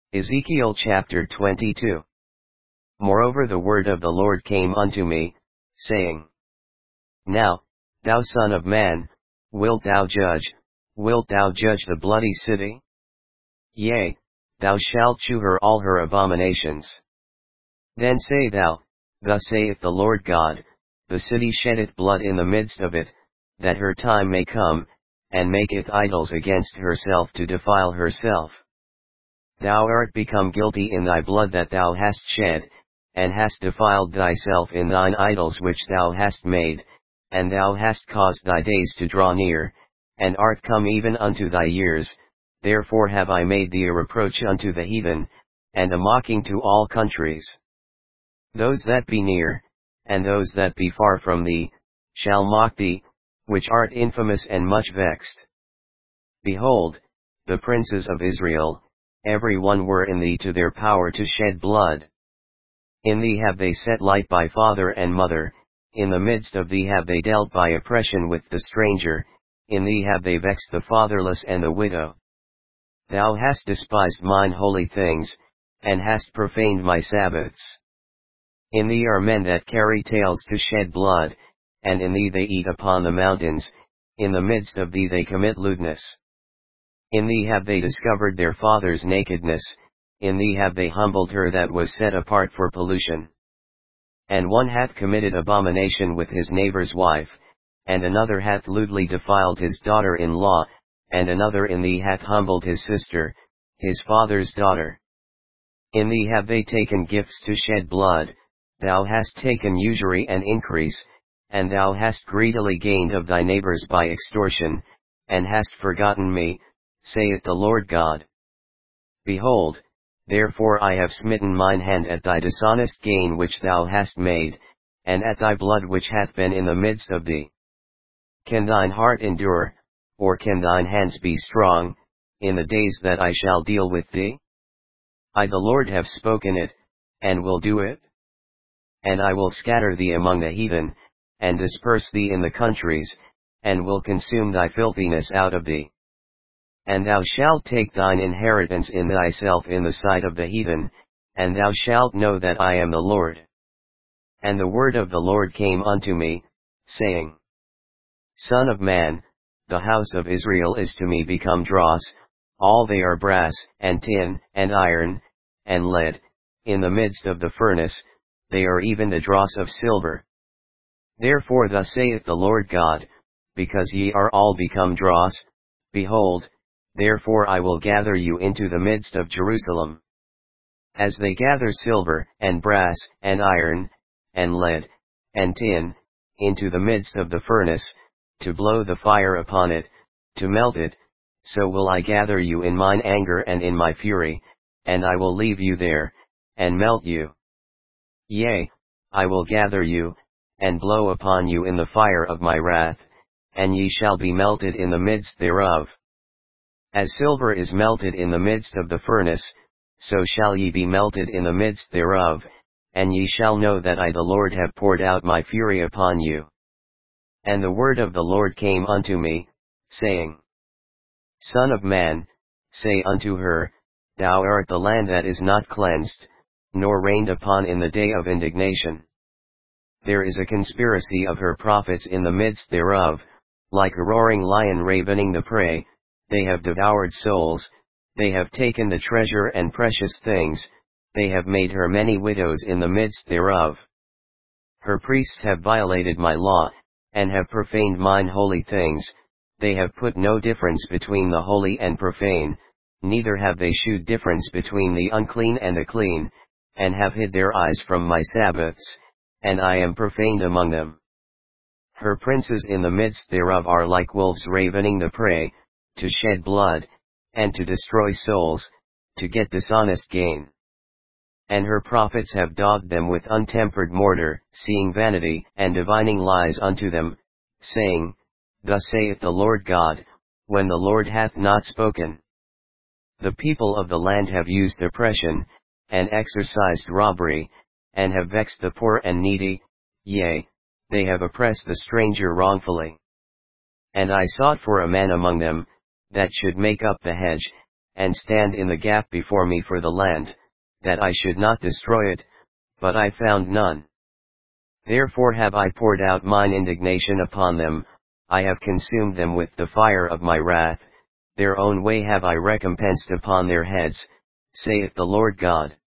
Ezekiel chapter 22. Moreover the word of the Lord came unto me, saying, Now, thou son of man, wilt thou judge the bloody city? Yea, thou shalt shew her all her abominations. Then say thou, Thus saith the Lord God, the city sheddeth blood in the midst of it, that her time may come, and maketh idols against herself to defile herself. Thou art become guilty in thy blood that thou hast shed, and hast defiled thyself in thine idols which thou hast made, and thou hast caused thy days to draw near, and art come even unto thy years. Therefore have I made thee a reproach unto the heathen, and a mocking to all countries. Those that be near, and those that be far from thee, shall mock thee, which art infamous and much vexed. Behold, the princes of Israel, every one were in thee to their power to shed blood. In thee have they set light by father and mother, in the midst of thee have they dealt by oppression with the stranger, in thee have they vexed the fatherless and the widow. Thou hast despised mine holy things, and hast profaned my Sabbaths. In thee are men that carry tales to shed blood, and in thee they eat upon the mountains, in the midst of thee they commit lewdness. In thee have they discovered their father's nakedness, in thee have they humbled her that was set apart for pollution. And one hath committed abomination with his neighbor's wife, and another hath lewdly defiled his daughter-in-law, and another in thee hath humbled his sister, his father's daughter. In thee have they taken gifts to shed blood, thou hast taken usury and increase, and thou hast greedily gained of thy neighbors by extortion, and hast forgotten me, saith the Lord God. Behold, therefore I have smitten mine hand at thy dishonest gain which thou hast made, and at thy blood which hath been in the midst of thee. Can thine heart endure, or can thine hands be strong, in the days that I shall deal with thee? I the Lord have spoken it, and will do it. And I will scatter thee among the heathen, and disperse thee in the countries, and will consume thy filthiness out of thee. And thou shalt take thine inheritance in thyself in the sight of the heathen, and thou shalt know that I am the Lord. And the word of the Lord came unto me, saying, Son of man, the house of Israel is to me become dross, all they are brass, and tin, and iron, and lead, in the midst of the furnace, they are even the dross of silver. Therefore thus saith the Lord God, because ye are all become dross, behold, therefore I will gather you into the midst of Jerusalem. As they gather silver, and brass, and iron, and lead, and tin, into the midst of the furnace, to blow the fire upon it, to melt it, so will I gather you in mine anger and in my fury, and I will leave you there, and melt you. Yea, I will gather you, and blow upon you in the fire of my wrath, and ye shall be melted in the midst thereof. As silver is melted in the midst of the furnace, so shall ye be melted in the midst thereof, and ye shall know that I the Lord have poured out my fury upon you. And the word of the Lord came unto me, saying, Son of man, say unto her, Thou art the land that is not cleansed, nor rained upon in the day of indignation. There is a conspiracy of her prophets in the midst thereof, like a roaring lion ravening the prey, they have devoured souls, they have taken the treasure and precious things, they have made her many widows in the midst thereof. Her priests have violated my law, and have profaned mine holy things, they have put no difference between the holy and profane, neither have they shewed difference between the unclean and the clean, and have hid their eyes from my Sabbaths, and I am profaned among them. Her princes in the midst thereof are like wolves ravening the prey, to shed blood, and to destroy souls, to get dishonest gain. And her prophets have dogged them with untempered mortar, seeing vanity, and divining lies unto them, saying, Thus saith the Lord God, when the Lord hath not spoken. The people of the land have used oppression, and exercised robbery, and have vexed the poor and needy, yea, they have oppressed the stranger wrongfully. And I sought for a man among them, that should make up the hedge, and stand in the gap before me for the land, that I should not destroy it, but I found none. Therefore have I poured out mine indignation upon them, I have consumed them with the fire of my wrath, their own way have I recompensed upon their heads, saith the Lord God.